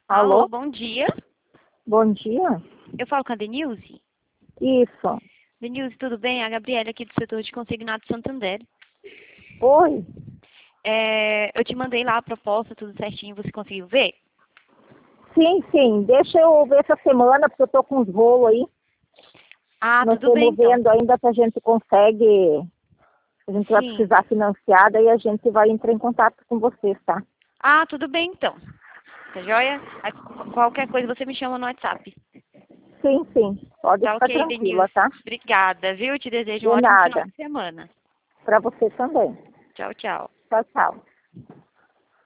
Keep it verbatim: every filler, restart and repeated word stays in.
Alô, Alô? bom dia. Bom dia. Eu falo com a Denilze. Isso. Denilze, tudo bem? A Gabriela aqui do setor de consignado Santander. Oi. É, eu te mandei lá a proposta, tudo certinho, você conseguiu ver? Sim, sim. Deixa eu ver essa semana, porque eu tô com os rolos aí. Ah, Nós tudo bem estamos então. vendo ainda se a gente consegue, a gente vai Sim. precisar financiar, daí a gente vai entrar em contato com vocês, tá? Ah, tudo bem então. Tá joia? Aí, qualquer coisa você me chama no WhatsApp. Sim, sim. Pode Tá ficar ok, tranquila, Denilze. tá? Obrigada, viu? Te desejo um De ótimo final nada. de semana. Para você também. Tchau, tchau. Tchau, tchau.